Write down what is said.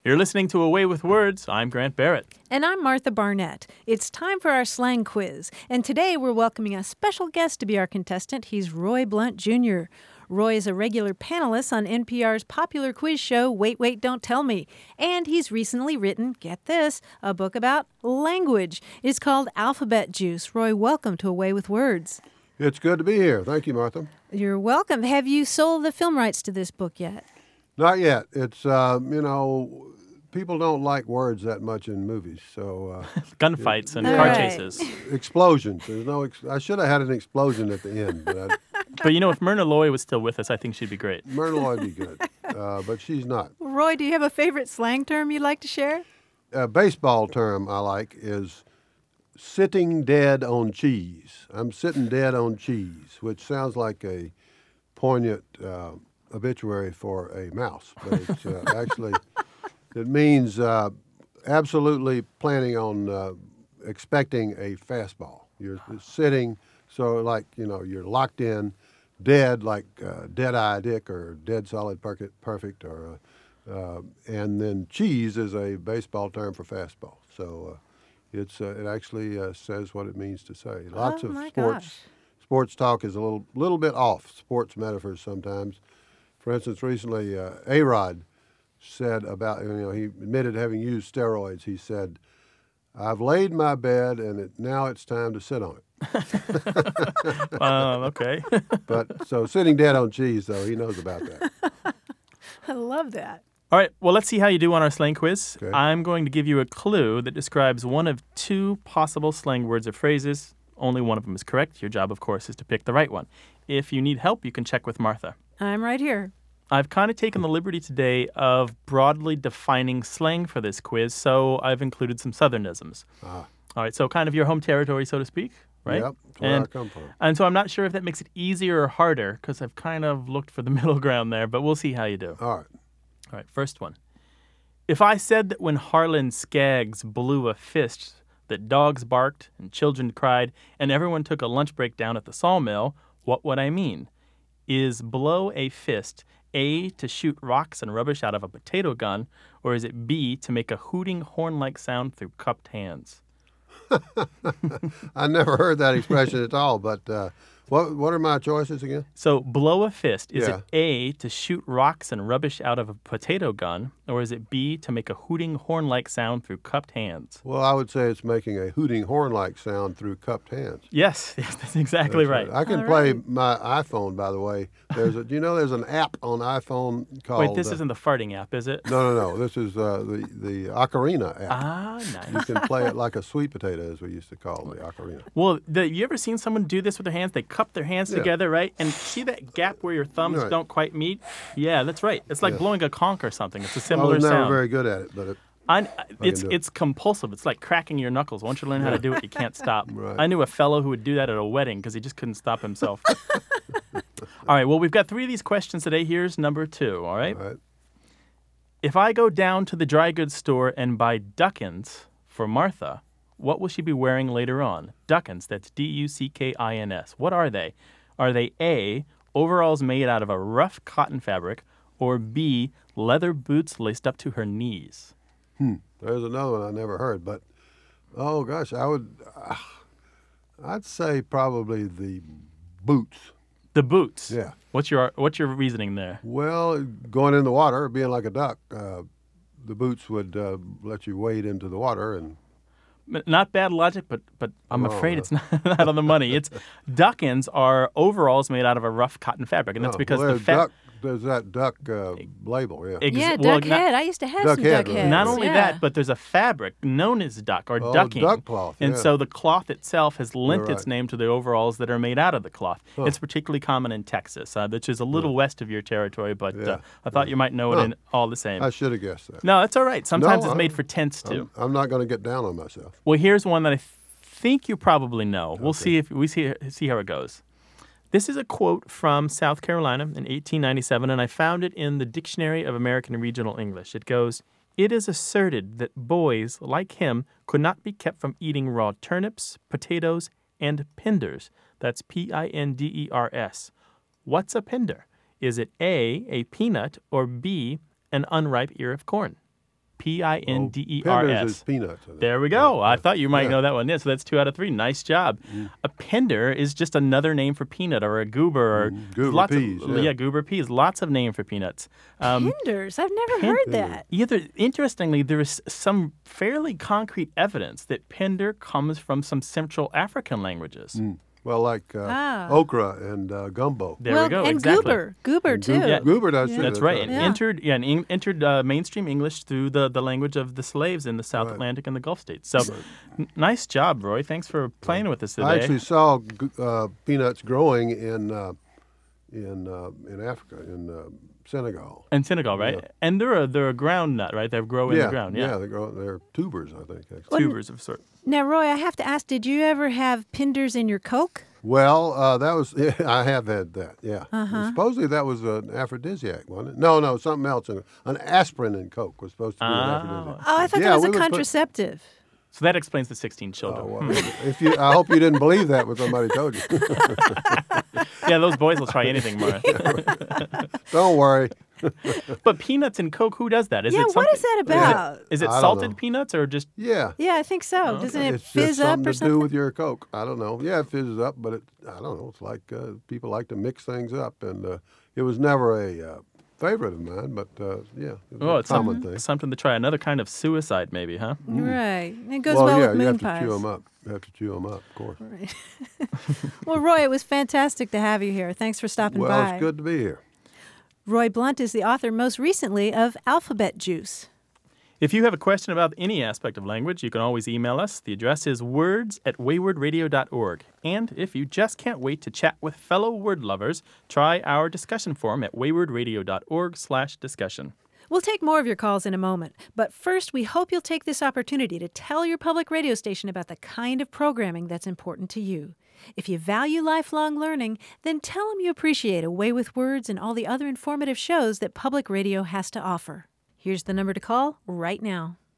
You're listening to Away with Words. I'm Grant Barrett. And I'm Martha Barnett. It's time for our slang quiz. And today we're welcoming a special guest to be our contestant. He's Roy Blunt Jr. Roy is a regular panelist on NPR's popular quiz show, Wait, Wait, Don't Tell Me. And he's recently written, get this, a book about language. It's called Alphabet Juice. Roy, welcome to Away with Words. It's good to be here. Thank you, Martha. You're welcome. Have you sold the film rights to this book yet? Not yet. It's, people don't like words that much in movies, so... Gunfights and All car right. chases. Explosions. There's no. I should have had an explosion at the end, but But if Myrna Loy was still with us, I think she'd be great. Myrna Loy would be good, but she's not. Roy, do you have a favorite slang term you'd like to share? A baseball term I like is sitting dead on cheese. I'm sitting dead on cheese, which sounds like a poignant obituary for a mouse, but it's actually... It means absolutely planning on expecting a fastball. You're sitting, so like, you're locked in, dead, like dead-eye Dick or dead solid perfect, or and then cheese is a baseball term for fastball. So it actually says what it means to say. Lots of sports talk is a little bit off, sports metaphors sometimes. For instance, recently, A-Rod said about, he admitted having used steroids. He said, I've laid my bed and now it's time to sit on it. Okay. But so sitting dead on cheese, though, he knows about that. I love that. All right, well, let's see how you do on our slang quiz. Okay. I'm going to give you a clue that describes one of two possible slang words or phrases. Only one of them is correct. Your job, of course, is to pick the right one. If you need help, you can check with Martha. I'm right here. I've kind of taken the liberty today of broadly defining slang for this quiz, so I've included some Southernisms. All right, so kind of your home territory, so to speak, right? Yep, that's where I come from. And so I'm not sure if that makes it easier or harder, because I've kind of looked for the middle ground there, but we'll see how you do. All right. All right, first one. If I said that when Harlan Skaggs blew a fist, that dogs barked and children cried and everyone took a lunch break down at the sawmill, what would I mean? Is blow a fist A, to shoot rocks and rubbish out of a potato gun, or is it B, to make a hooting horn-like sound through cupped hands? I never heard that expression at all, but what are my choices again? So blow a fist, is Yeah. it A, to shoot rocks and rubbish out of a potato gun, or is it B, to make a hooting horn-like sound through cupped hands? Well, I would say it's making a hooting horn-like sound through cupped hands. Yes, that's exactly right. I can play my iPhone, by the way. There's an app on iPhone called... Wait, this isn't the farting app, is it? No. This is the Ocarina app. Ah, You nice. can play it like a sweet potato, as we used to call the Ocarina. Well, you ever seen someone do this with their hands? They cup their hands Yeah. together, right? And see that gap where your thumbs Right. don't quite meet? Yeah, that's right. It's like Yeah. blowing a conch or something. It's a I similar was never sound. very good at it, but It's do it. It's compulsive. It's like cracking your knuckles. Once you learn how to do it, you can't stop. Right. I knew a fellow who would do that at a wedding because he just couldn't stop himself. All right, well, we've got 3 of these questions today. Here's number 2, all right? all right. If I go down to the dry goods store and buy duckins for Martha, what will she be wearing later on? Duckins, that's Duckins. What are they? Are they A, overalls made out of a rough cotton fabric, or B, leather boots laced up to her knees? There's another one I never heard, but oh gosh, I'd say probably the boots. The boots. Yeah. What's your reasoning there? Well, going in the water, being like a duck, the boots would let you wade into the water, and Not bad logic, but I'm Oh, afraid it's not on the money. It's duckins are overalls made out of a rough cotton fabric, and that's because well, the there's that duck label, yeah. Yeah, duck head. I used to have Duck some head, duck right. heads. Not only yeah. that, but there's a fabric known as duck or ducking. duck cloth, And yeah. so the cloth itself has lent You're its right. name to the overalls that are made out of the cloth. It's particularly common in Texas, which is a little west of your territory, but Yeah. I thought you might know it in all the same. I should have guessed that. No, it's all right. Sometimes No, it's made for tents, too. I'm not going to get down on myself. Well, here's one that I think you probably know. We'll see if we see how it goes. This is a quote from South Carolina in 1897, and I found it in the Dictionary of American Regional English. It goes, "It is asserted that boys like him could not be kept from eating raw turnips, potatoes, and pinders." That's Pinders. What's a pinder? Is it A, a peanut, or B, an unripe ear of corn? P-I-N-D-E-R-S. Penders is peanuts. I think. There we go. Yeah, I thought you might yeah. know that one. Yeah, so that's 2 out of 3. Nice job. A pender is just another name for peanut or a goober. Or Goober lots peas, Of, yeah. goober peas. Lots of name for peanuts. Penders. I've never heard that. Interestingly, there is some fairly concrete evidence that pender comes from some Central African languages. Well, like okra and gumbo. There well, we go. and exactly. goober too. Yeah. Goober does too. That's right. And Yeah. entered mainstream English through the language of the slaves in the South Atlantic and the Gulf states. So, nice job, Roy. Thanks for playing with us today. I actually saw peanuts growing in Africa, in Senegal. In Senegal, right? Yeah. And they're a ground nut, right? They grow in the ground. Yeah. They're tubers, I think. Actually. Tubers of sort. Now, Roy, I have to ask, did you ever have penders in your Coke? Well, that was I have had that. Yeah. Supposedly that was an aphrodisiac, wasn't it? No, something else. An aspirin in Coke was supposed to be an aphrodisiac. Oh, I thought Yeah, that was we a would put- contraceptive. So that explains the 16 children. Oh, well, I hope you didn't believe that when somebody told you. Yeah, those boys will try anything, Mara. Don't worry. But peanuts and Coke, who does that? Is Yeah, it what something, is that about? Is it I don't salted know. peanuts or just? Yeah. Yeah, I think so. Doesn't it It's fizz just up something or to something? do with your Coke. I don't know. Yeah, it fizzes up, but I don't know. It's like people like to mix things up, and it was never a favorite of mine, but yeah, it was Oh, a it's common thing. something to try. Another kind of suicide, maybe, huh? Right. It goes Well, well yeah, with you moon have to pies. chew them up. You have to chew them up, of course. Right. Well, Roy, it was fantastic to have you here. Thanks for stopping Well, by. it's good to be here. Roy Blunt is the author most recently of Alphabet Juice. If you have a question about any aspect of language, you can always email us. The address is words@waywardradio.org. And if you just can't wait to chat with fellow word lovers, try our discussion forum at waywardradio.org/discussion. We'll take more of your calls in a moment, but first we hope you'll take this opportunity to tell your public radio station about the kind of programming that's important to you. If you value lifelong learning, then tell them you appreciate A Way with Words and all the other informative shows that public radio has to offer. Here's the number to call right now.